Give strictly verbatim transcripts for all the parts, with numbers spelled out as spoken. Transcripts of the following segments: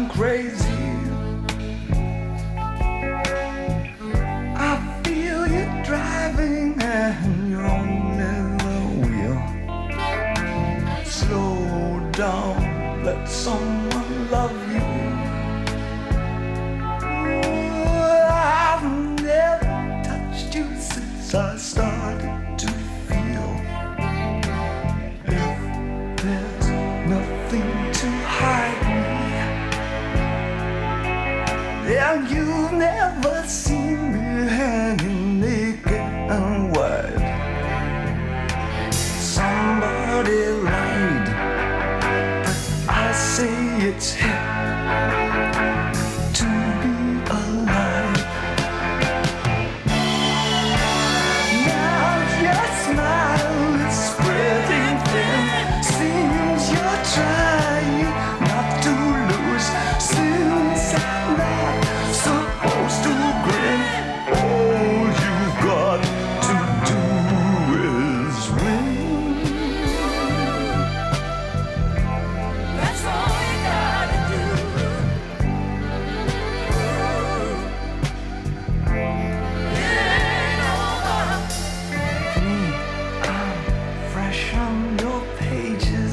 crazy. I feel you driving and you're on the wheel. Slow down, let someone love you. Ooh, I've never touched you since I started to feel. If there's nothing to hide me, and you've never seen me hanging naked and wide. Somebody lied, but I say it's hip to be alive. Now your smile is spreading thin. Seems you're trying not to lose. Since I'm not supposed to grin, all you've got to do is win. That's all you gotta do. It ain't over. Me, I'm fresh on your pages.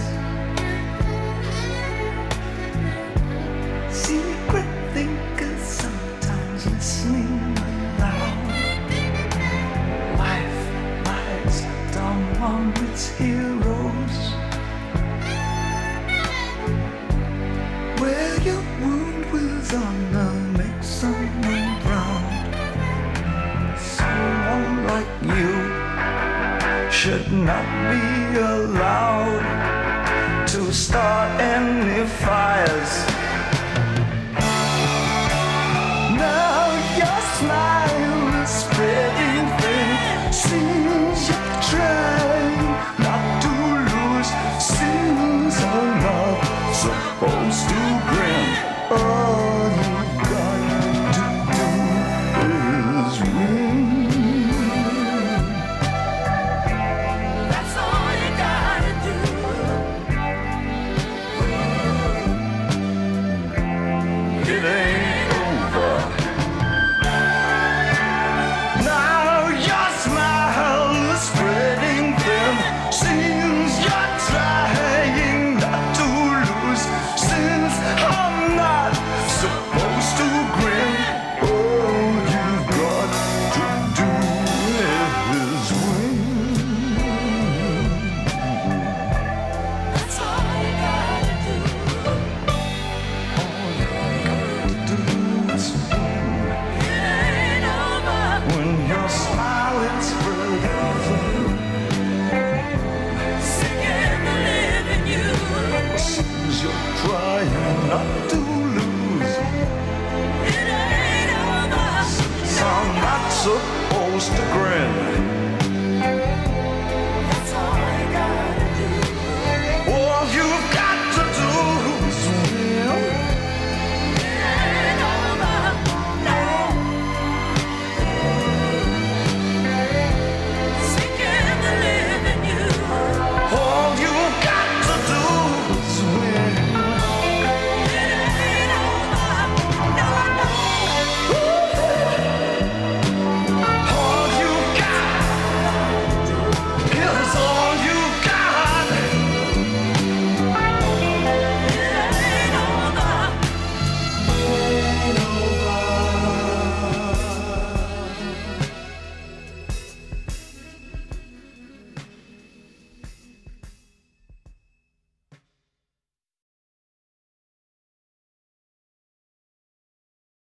Secret thinkers sometimes listening aloud. Life lies down on its heroes. Where your wound with honor makes someone proud. Someone like you should not be allowed to start any fires. Now your smile is spreading thin. Seems you're trying not to lose. Sins are not supposed to grin.